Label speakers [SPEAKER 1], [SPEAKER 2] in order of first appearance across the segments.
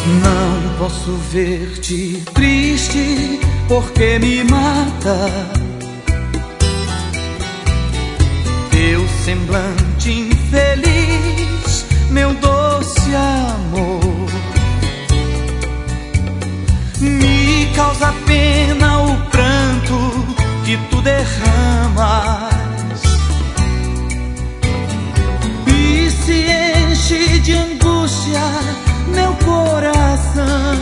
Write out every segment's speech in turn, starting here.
[SPEAKER 1] Não posso ver-te triste, porque me mata teu semblante infeliz, meu doce amor. Me causa pena o pranto que tu derramas, e se enche de angústia meu coração.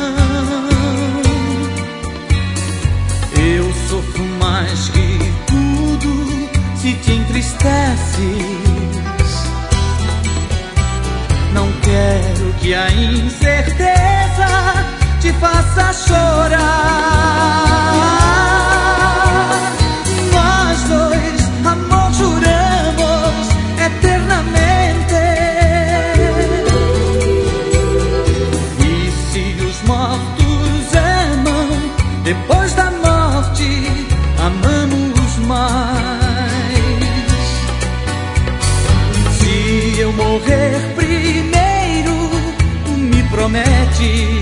[SPEAKER 1] Eu sofro mais que tudo se te entristeces. Não quero que a incerteza te faça chorar. Nós dois, amor, juramos eternamente. Depois da morte, amamos mais. Se eu morrer primeiro, me prometes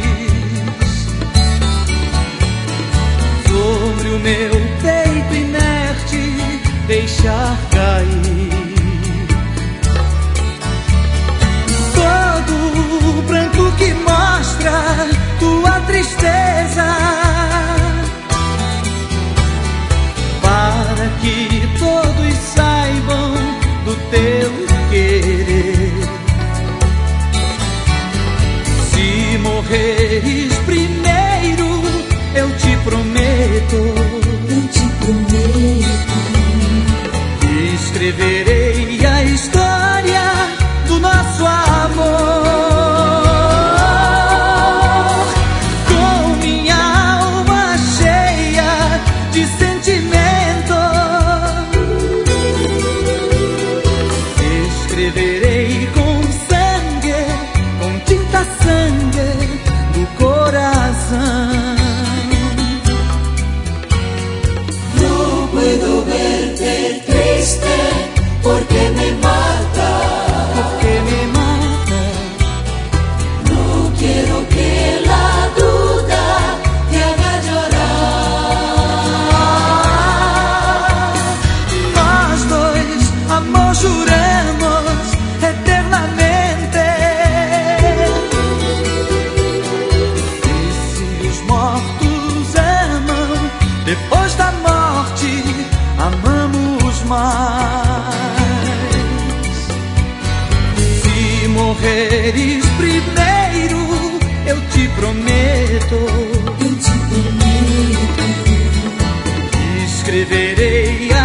[SPEAKER 1] sobre o meu peito inerte deixar cair todo o branco que mostra tua tristeza, para que todos saibam do teu querer. Se morreres primeiro, eu te prometo, escreverei a história do nosso amor. Escreverei com sangue, com tinta sangue do corazón.
[SPEAKER 2] No puedo verte triste porque me mata,
[SPEAKER 1] porque me mata.
[SPEAKER 2] No quiero que la duda te haga llorar.
[SPEAKER 1] Nós dois, amor, juramos eternamente. E se os mortos amam, depois da morte amamos mais. Se morreres primeiro, eu te prometo, escreverei a